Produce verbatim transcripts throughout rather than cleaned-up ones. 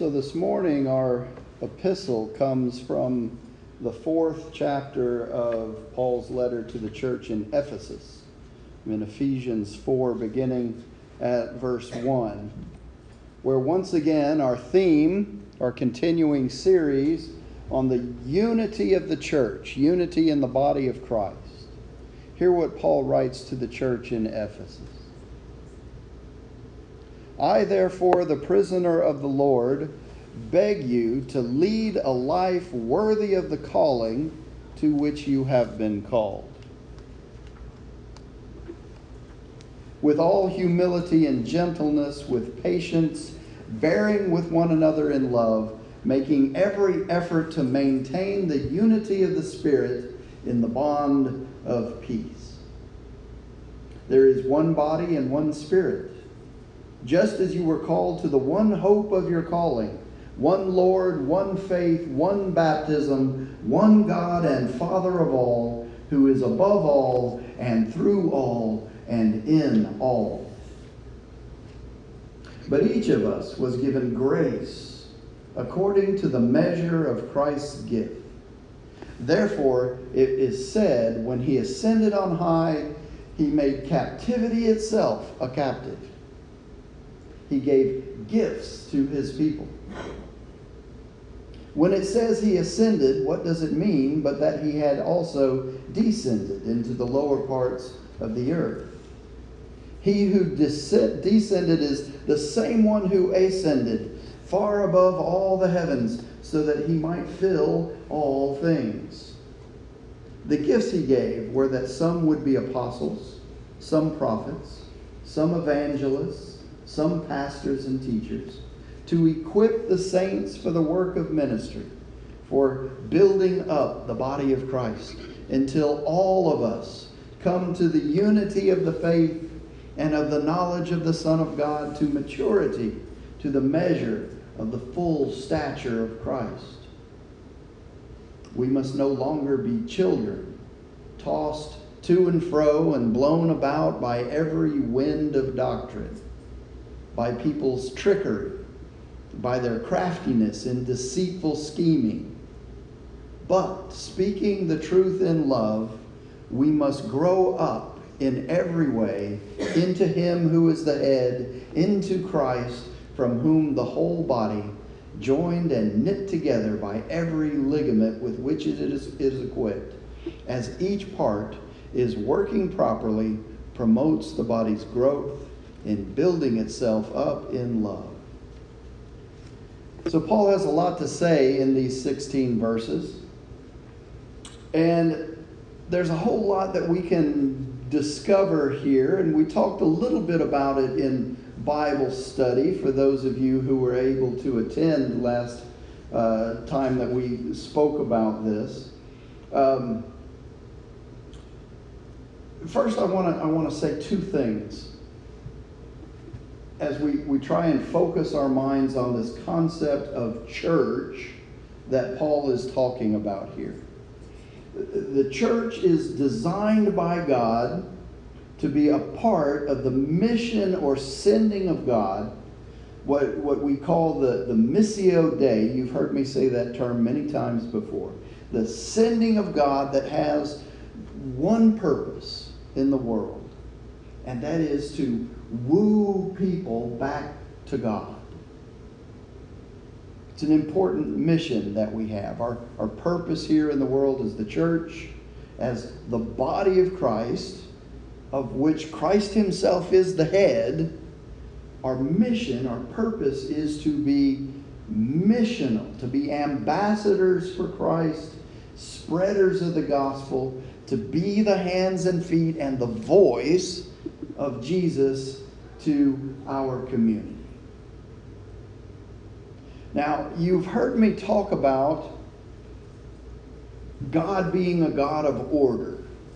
So this morning our epistle comes from the fourth chapter of Paul's letter to the church in Ephesus, in Ephesians four, beginning at verse one, where once again our theme, our continuing series on the unity of the church, unity in the body of Christ. Hear what Paul writes to the church in Ephesus. I, therefore, the prisoner of the Lord, beg you to lead a life worthy of the calling to which you have been called, with all humility and gentleness, with patience, bearing with one another in love, making every effort to maintain the unity of the Spirit in the bond of peace. There is one body and one Spirit, just as you were called to the one hope of your calling, one Lord, one faith, one baptism, one God and Father of all, who is above all and through all and in all. But each of us was given grace according to the measure of Christ's gift. Therefore, it is said, when he ascended on high, he made captivity itself a captive. He gave gifts to his people. When it says he ascended, what does it mean but that he had also descended into the lower parts of the earth? He who descended is the same one who ascended far above all the heavens, so that he might fill all things. The gifts he gave were that some would be apostles, some prophets, some evangelists, some pastors and teachers, to equip the saints for the work of ministry, for building up the body of Christ, until all of us come to the unity of the faith and of the knowledge of the Son of God, to maturity, to the measure of the full stature of Christ. We must no longer be children, tossed to and fro and blown about by every wind of doctrine, by people's trickery, by their craftiness and deceitful scheming. But speaking the truth in love, we must grow up in every way into him who is the head, into Christ, from whom the whole body, joined and knit together by every ligament with which it is, is equipped, as each part is working properly, promotes the body's growth in building itself up in love. So Paul has a lot to say in these sixteen verses. And there's a whole lot that we can discover here. And we talked a little bit about it in Bible study for those of you who were able to attend last uh, time that we spoke about this. Um, first, I want to I want to say two things as we, we try and focus our minds on this concept of church that Paul is talking about here. The church is designed by God to be a part of the mission or sending of God, what, what we call the, the Missio Dei. You've heard me say that term many times before. The sending of God that has one purpose in the world, and that is to woo people back to God. It's an important mission that we have. Our, our purpose here in the world as the church, as the body of Christ, of which Christ himself is the head. Our mission, our purpose is to be missional, to be ambassadors for Christ, spreaders of the gospel, to be the hands and feet and the voice of Jesus to our community. Now, you've heard me talk about God being a God of order.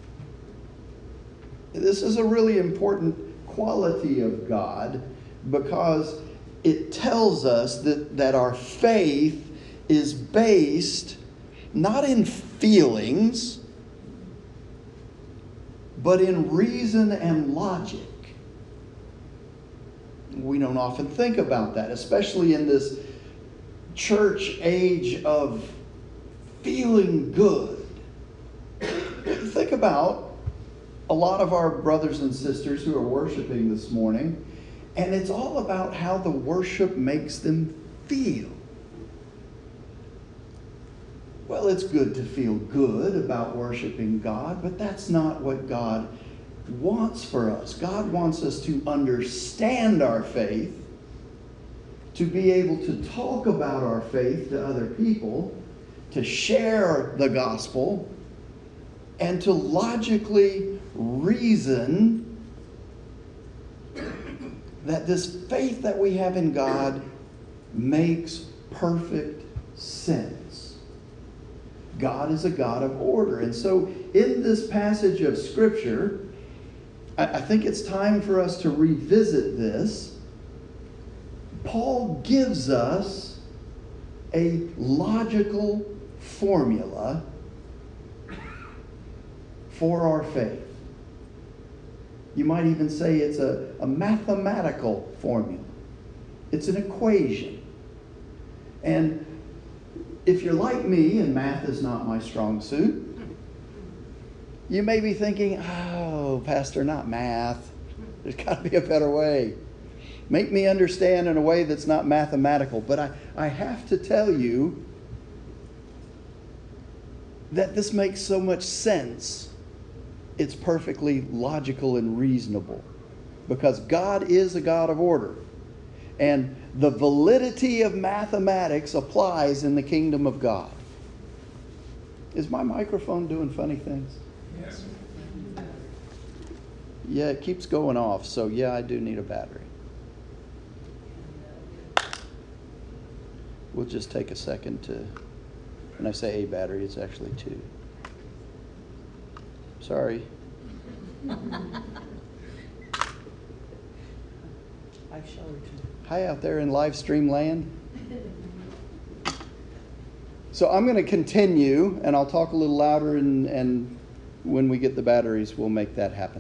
This is a really important quality of God because it tells us that, that our faith is based not in feelings, but in reason and logic. We don't often think about that, especially in this church age of feeling good. Think about a lot of our brothers and sisters who are worshiping this morning, and it's all about how the worship makes them feel. Well, it's good to feel good about worshiping God, but that's not what God wants for us. God wants us to understand our faith, to be able to talk about our faith to other people, to share the gospel, and to logically reason that this faith that we have in God makes perfect sense. God is a God of order. And so in this passage of Scripture, I think it's time for us to revisit this. Paul gives us a logical formula for our faith. You might even say it's a, a mathematical formula. It's an equation. And if you're like me, and math is not my strong suit, you may be thinking, oh, Pastor, not math. There's got to be a better way. Make me understand in a way that's not mathematical. But I, I have to tell you that this makes so much sense. It's perfectly logical and reasonable. Because God is a God of order. And the validity of mathematics applies in the kingdom of God. Is my microphone doing funny things? Yes. Yeah, it keeps going off, so yeah, I do need a battery. We'll just take a second to, when I say a battery, it's actually two. Sorry. I shall return. Hi out there in live stream land. So I'm going to continue, and I'll talk a little louder, and, and when we get the batteries, we'll make that happen.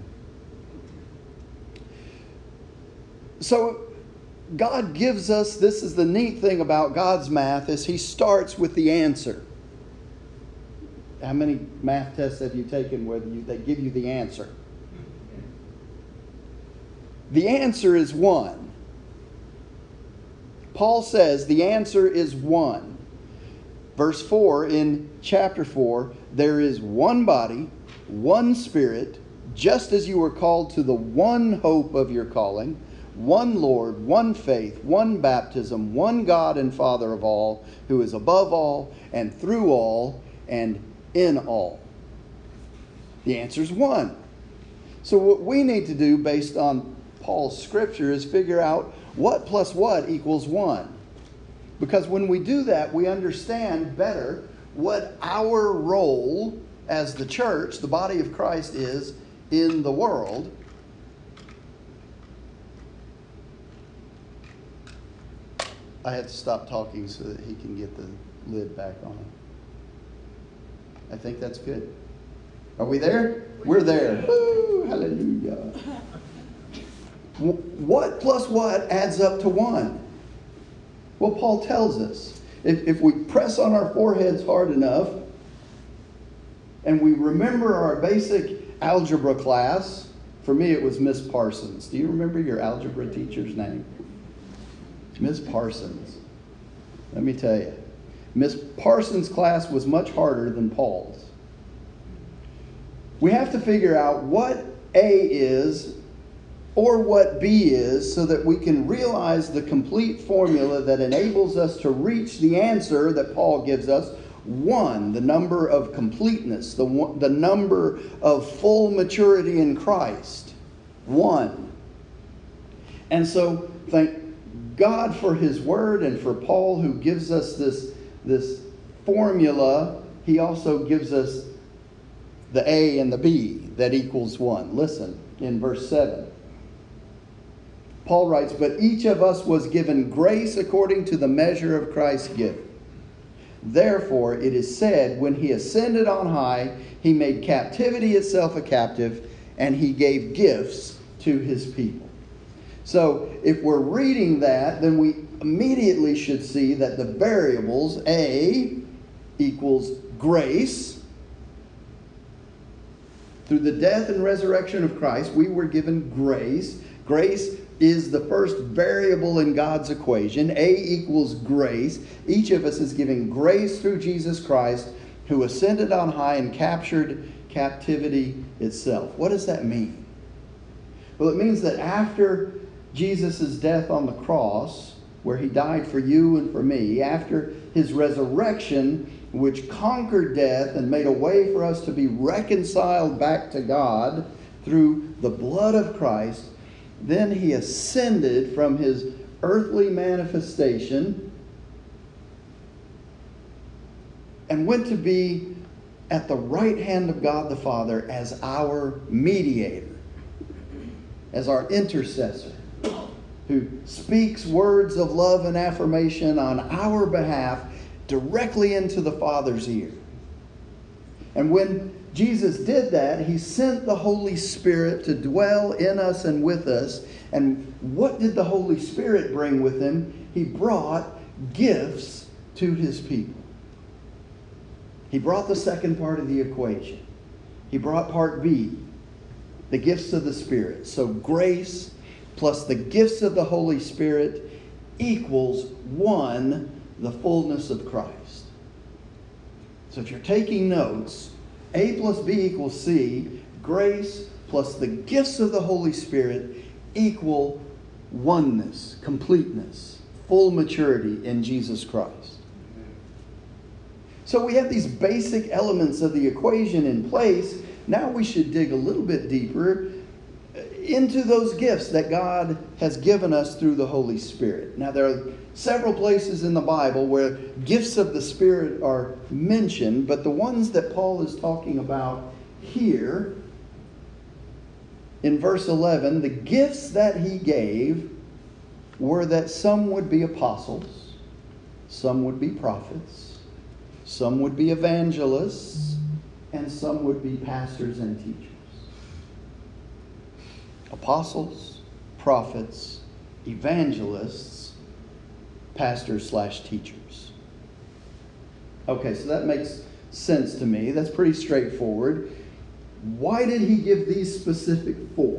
So God gives us, this is the neat thing about God's math, is He starts with the answer. How many math tests have you taken where you, they give you the answer? The answer is one. Paul says the answer is one. Verse four in chapter four, there is one body, one Spirit, just as you were called to the one hope of your calling, one Lord, one faith, one baptism, one God and Father of all, who is above all and through all and in all. The answer is one. So what we need to do based on Paul's scripture is figure out what plus what equals one. Because when we do that, we understand better what our role as the church, the body of Christ, is in the world. I had to stop talking so that he can get the lid back on. I think that's good. Are we there? We're there. Woo, hallelujah. What plus what adds up to one? Well, Paul tells us. If, if we press on our foreheads hard enough and we remember our basic algebra class, for me it was Miss Parsons. Do you remember your algebra teacher's name? Miss Parsons. Let me tell you. Miss Parsons' class was much harder than Paul's. We have to figure out what A is or what B is so that we can realize the complete formula that enables us to reach the answer that Paul gives us. One, the number of completeness, the, one, the number of full maturity in Christ. One. And so thank God for His Word and for Paul who gives us this, this formula. He also gives us the A and the B that equals one. Listen, in verse seven. Paul writes, "But each of us was given grace according to the measure of Christ's gift. Therefore it is said, when He ascended on high, He made captivity itself a captive, and He gave gifts to His people." So if we're reading that, then we immediately should see that the variables, A equals grace. Through the death and resurrection of Christ, we were given grace. Grace is the first variable in God's equation. A equals grace. Each of us is given grace through Jesus Christ, who ascended on high and captured captivity itself. What does that mean? Well, it means that after Jesus' death on the cross, where he died for you and for me, after his resurrection, which conquered death and made a way for us to be reconciled back to God through the blood of Christ, then he ascended from his earthly manifestation and went to be at the right hand of God the Father as our mediator, as our intercessor, who speaks words of love and affirmation on our behalf directly into the Father's ear. And when Jesus did that, he sent the Holy Spirit to dwell in us and with us. And what did the Holy Spirit bring with him? He brought gifts to his people. He brought the second part of the equation. He brought part B, the gifts of the Spirit. So grace plus the gifts of the Holy Spirit equals one, the fullness of Christ. So if you're taking notes, A plus B equals C, grace plus the gifts of the Holy Spirit equal oneness, completeness, full maturity in Jesus Christ. So we have these basic elements of the equation in place. Now we should dig a little bit deeper into those gifts that God has given us through the Holy Spirit. Now there are several places in the Bible where gifts of the Spirit are mentioned, but the ones that Paul is talking about here in verse eleven, the gifts that he gave were that some would be apostles, some would be prophets, some would be evangelists, and some would be pastors and teachers. Apostles, prophets, evangelists, pastors slash teachers. Okay, so that makes sense to me. That's pretty straightforward. Why did he give these specific four?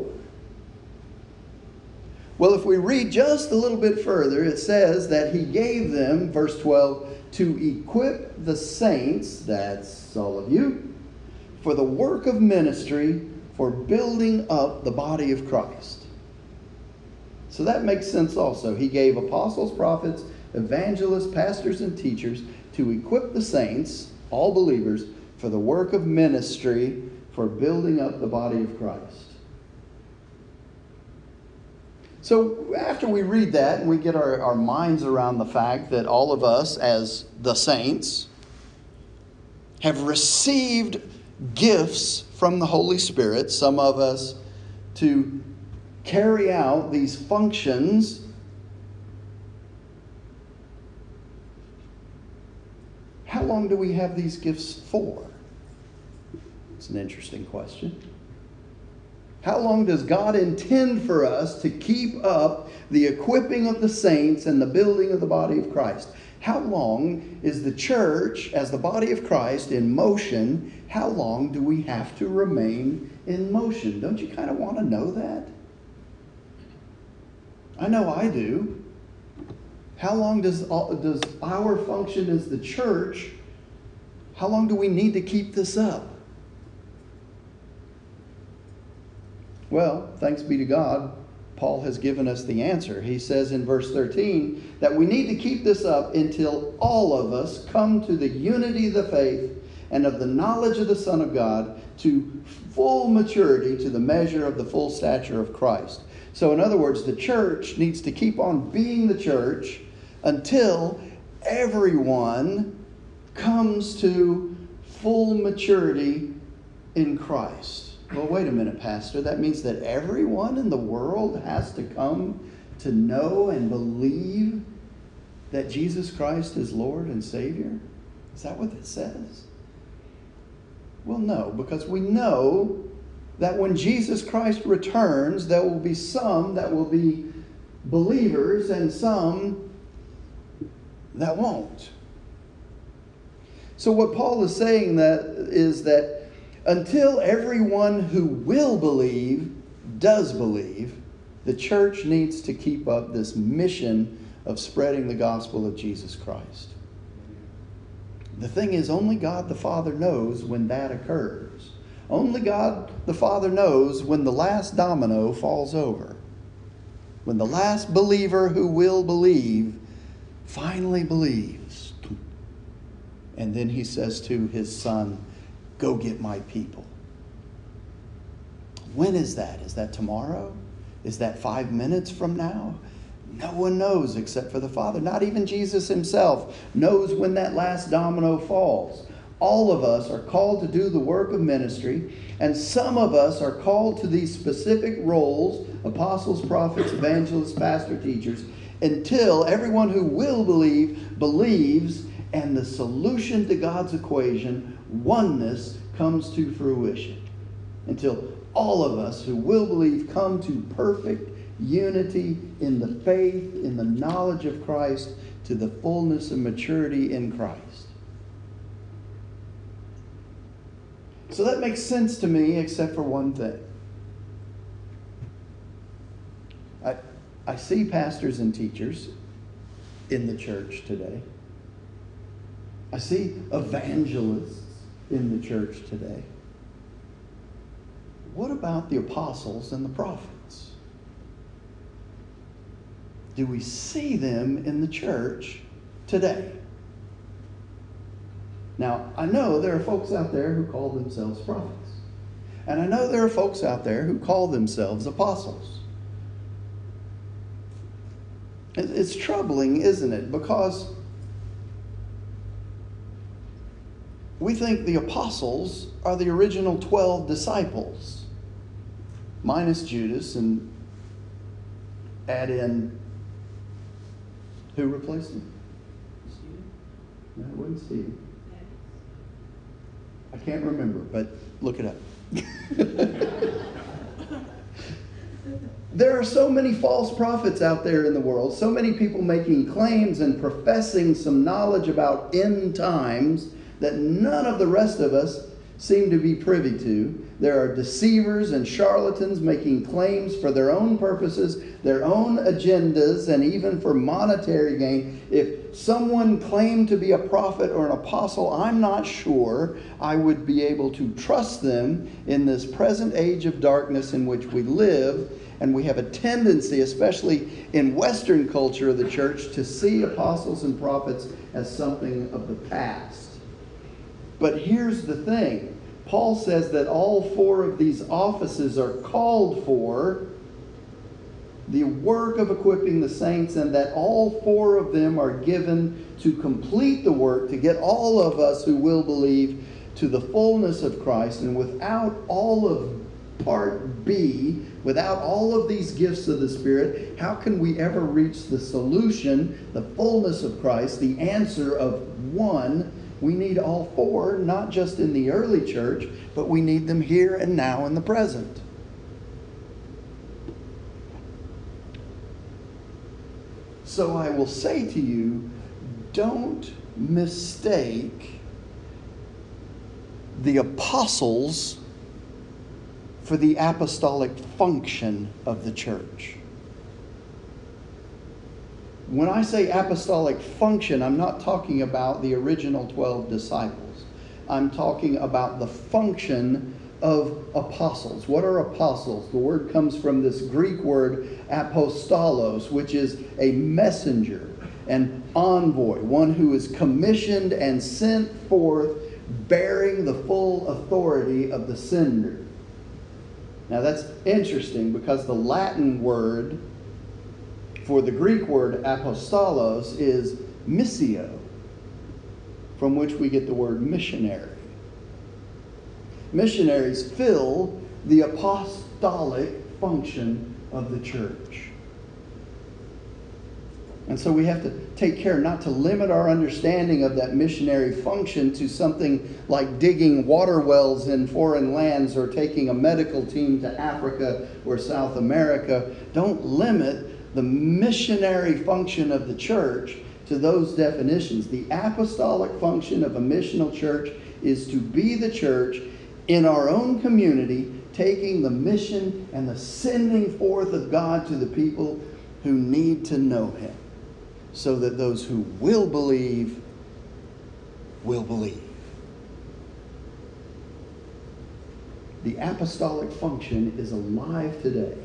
Well, if we read just a little bit further, it says that he gave them, verse twelve, to equip the saints, that's all of you, for the work of ministry, for building up the body of Christ. So that makes sense also. He gave apostles, prophets, evangelists, pastors, and teachers to equip the saints, all believers, for the work of ministry, for building up the body of Christ. So after we read that and we get our, our minds around the fact that all of us as the saints have received gifts from the Holy Spirit, some of us to carry out these functions, how long do we have these gifts for? It's an interesting question. How long does God intend for us to keep up the equipping of the saints and the building of the body of Christ? How long is the church, as the body of Christ, in motion? How long do we have to remain in motion? Don't you kind of want to know that? I know I do. How long does, does our function as the church, how long do we need to keep this up? Well, thanks be to God, Paul has given us the answer. He says in verse thirteen that we need to keep this up until all of us come to the unity of the faith and of the knowledge of the Son of God, to full maturity, to the measure of the full stature of Christ. So in other words, the church needs to keep on being the church until everyone comes to full maturity in Christ. Well, wait a minute, Pastor. That means that everyone in the world has to come to know and believe that Jesus Christ is Lord and Savior? Is that what it says? Well, no, because we know that when Jesus Christ returns, there will be some that will be believers and some that won't. So what Paul is saying that is that until everyone who will believe does believe, the church needs to keep up this mission of spreading the gospel of Jesus Christ. The thing is, only God the Father knows when that occurs. Only God the Father knows when the last domino falls over. When the last believer who will believe finally believes. And then he says to his son, go get my people. When is that? Is that tomorrow? Is that five minutes from now? No one knows except for the Father. Not even Jesus himself knows when that last domino falls. All of us are called to do the work of ministry, and some of us are called to these specific roles, apostles, prophets, evangelists, pastor, teachers, until everyone who will believe, believes, and the solution to God's equation, oneness, comes to fruition. Until all of us who will believe come to perfect unity in the faith, in the knowledge of Christ, to the fullness of maturity in Christ. So that makes sense to me, except for one thing. I, I see pastors and teachers in the church today. I see evangelists in the church today. What about the apostles and the prophets? Do we see them in the church today? Now, I know there are folks out there who call themselves prophets. And I know there are folks out there who call themselves apostles. It's troubling, isn't it? Because we think the apostles are the original twelve disciples, minus Judas, and add in who replaced him? Stephen? No, it wasn't Stephen. I can't remember, but look it up. There are so many false prophets out there in the world, so many people making claims and professing some knowledge about end times that none of the rest of us seem to be privy to. There are deceivers and charlatans making claims for their own purposes, their own agendas, and even for monetary gain. If someone claimed to be a prophet or an apostle, I'm not sure I would be able to trust them in this present age of darkness in which we live. And we have a tendency, especially in Western culture of the church, to see apostles and prophets as something of the past. But here's the thing. Paul says that all four of these offices are called for the work of equipping the saints, and that all four of them are given to complete the work, to get all of us who will believe to the fullness of Christ. And without all of part B, without all of these gifts of the Spirit, how can we ever reach the solution, the fullness of Christ, the answer of one? We need all four, not just in the early church, but we need them here and now in the present. So I will say to you, don't mistake the apostles for the apostolic function of the church. When I say apostolic function, I'm not talking about the original twelve disciples. I'm talking about the function of apostles. What are apostles? The word comes from this Greek word apostolos, which is a messenger, an envoy, one who is commissioned and sent forth bearing the full authority of the sender. Now that's interesting because the Latin word for the Greek word apostolos is missio, from which we get the word missionary. Missionaries fill the apostolic function of the church. And so we have to take care not to limit our understanding of that missionary function to something like digging water wells in foreign lands or taking a medical team to Africa or South America. Don't limit the missionary function of the church to those definitions. The apostolic function of a missional church is to be the church in our own community, taking the mission and the sending forth of God to the people who need to know Him, so that those who will believe will believe. The apostolic function is alive today.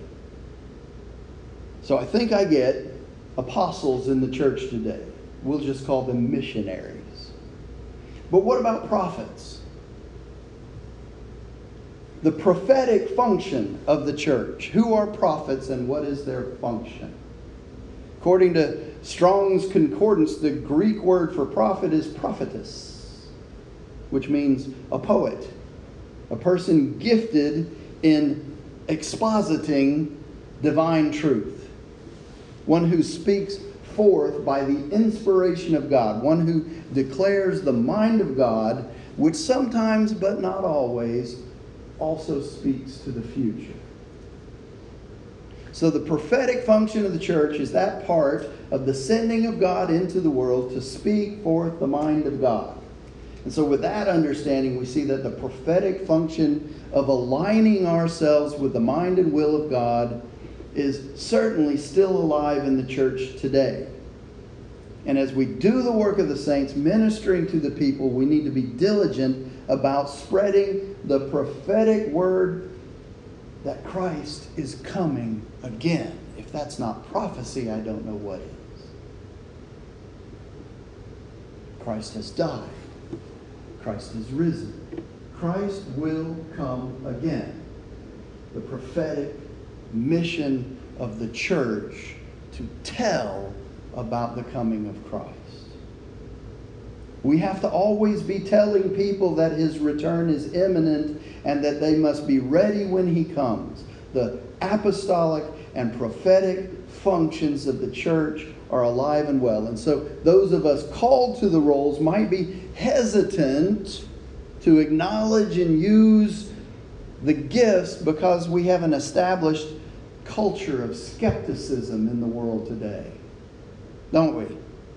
So I think I get apostles in the church today. We'll just call them missionaries. But what about prophets? The prophetic function of the church. Who are prophets and what is their function? According to Strong's Concordance, the Greek word for prophet is prophetess, which means a poet, a person gifted in expositing divine truth, one who speaks forth by the inspiration of God, one who declares the mind of God, which sometimes, but not always, also speaks to the future. So the prophetic function of the church is that part of the sending of God into the world to speak forth the mind of God. And so with that understanding, we see that the prophetic function of aligning ourselves with the mind and will of God is certainly still alive in the church today. And as we do the work of the saints, ministering to the people, we need to be diligent about spreading the prophetic word that Christ is coming again. If that's not prophecy, I don't know what is. Christ has died. Christ has risen. Christ will come again. The prophetic mission of the church to tell about the coming of Christ. We have to always be telling people that His return is imminent and that they must be ready when He comes. The apostolic and prophetic functions of the church are alive and well. And so those of us called to the roles might be hesitant to acknowledge and use the gifts because we have an established culture of skepticism in the world today. Don't we?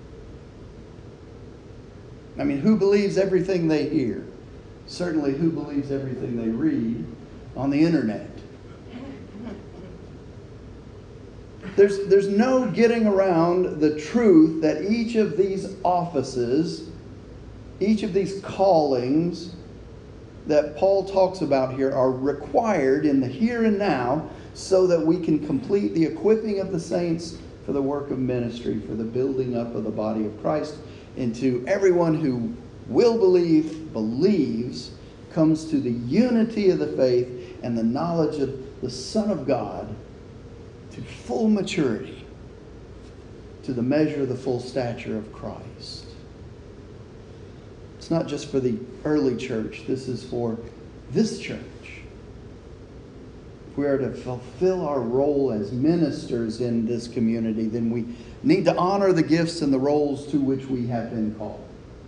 I mean, who believes everything they hear? Certainly, who believes everything they read on the internet? There's, there's no getting around the truth that each of these offices, each of these callings that Paul talks about here are required in the here and now so that we can complete the equipping of the saints for the work of ministry, for the building up of the body of Christ, into everyone who will believe, believes, comes to the unity of the faith and the knowledge of the Son of God, to full maturity, to the measure of the full stature of Christ. It's not just for the early church. This is for this church. If we are to fulfill our role as ministers in this community, then we need to honor the gifts and the roles to which we have been called.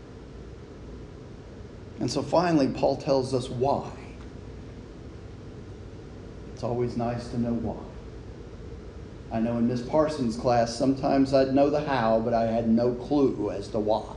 And so finally, Paul tells us why. It's always nice to know why. I know in Miss Parsons' class, sometimes I'd know the how, but I had no clue as to why.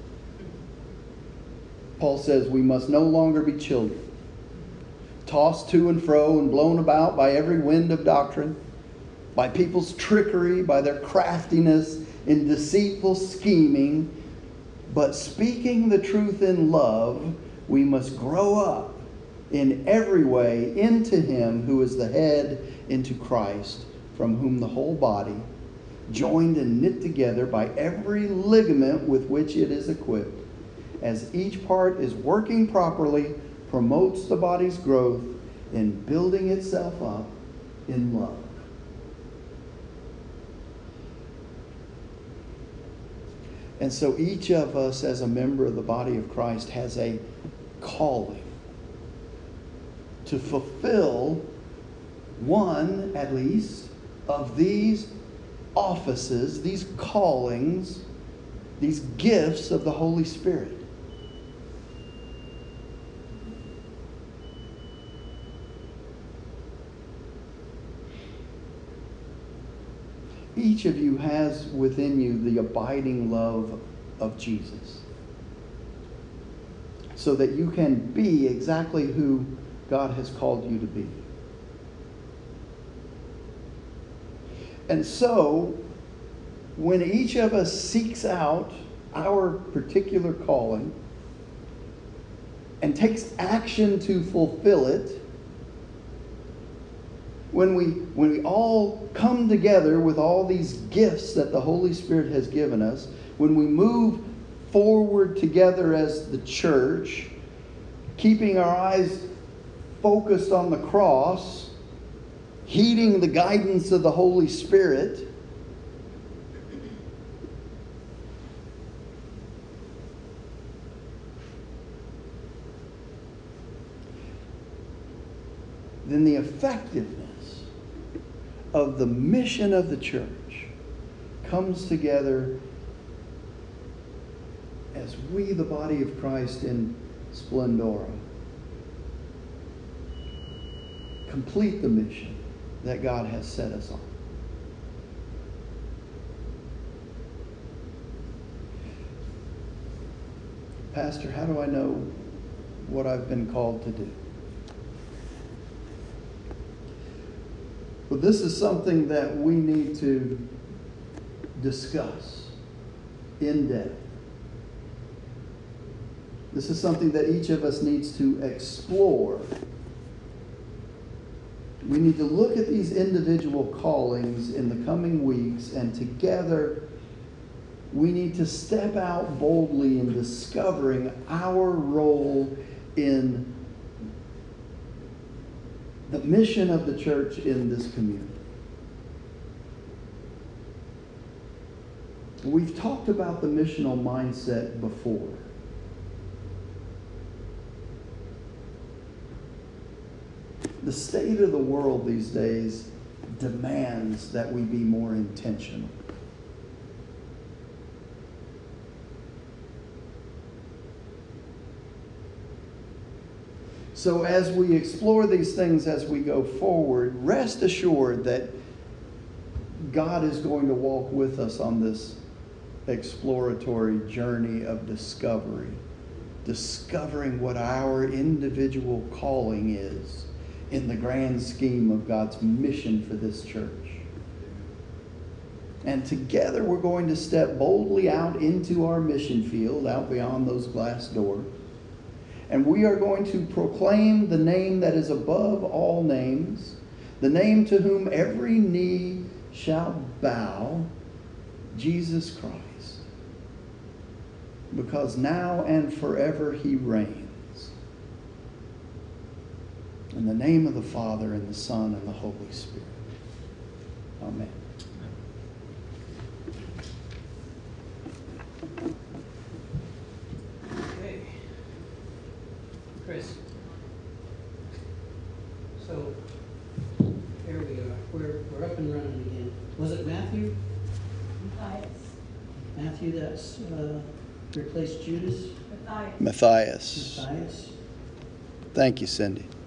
Paul says we must no longer be children, tossed to and fro and blown about by every wind of doctrine, by people's trickery, by their craftiness in deceitful scheming. But speaking the truth in love, we must grow up in every way into Him who is the head, into Christ, from whom the whole body, joined and knit together by every ligament with which it is equipped, as each part is working properly, promotes the body's growth in building itself up in love. And so each of us as a member of the body of Christ has a calling to fulfill one, at least, of these offices, these callings, these gifts of the Holy Spirit. Each of you has within you the abiding love of Jesus, so that you can be exactly who God has called you to be. And so, when each of us seeks out our particular calling and takes action to fulfill it, when we, when we all come together with all these gifts that the Holy Spirit has given us, when we move forward together as the church, keeping our eyes focused on the cross, heeding the guidance of the Holy Spirit, then the effectiveness of the mission of the church comes together as we, the body of Christ in Splendora, complete the mission that God has set us on. Pastor, how do I know what I've been called to do? Well, this is something that we need to discuss in depth. This is something that each of us needs to explore. We need to look at these individual callings in the coming weeks, and together we need to step out boldly in discovering our role in the mission of the church in this community. We've talked about the missional mindset before. The state of the world these days demands that we be more intentional. So as we explore these things as we go forward, rest assured that God is going to walk with us on this exploratory journey of discovery, discovering what our individual calling is in the grand scheme of God's mission for this church. And together we're going to step boldly out into our mission field, out beyond those glass doors. And we are going to proclaim the name that is above all names, the name to whom every knee shall bow, Jesus Christ. Because now and forever he reigns. In the name of the Father, and the Son, and the Holy Spirit. Amen. Okay. Chris. So, here we are. We're, we're up and running again. Was it Matthew? Matthias. Matthew that's uh, replaced Judas? Matthias. Matthias. Matthias. Thank you, Cindy.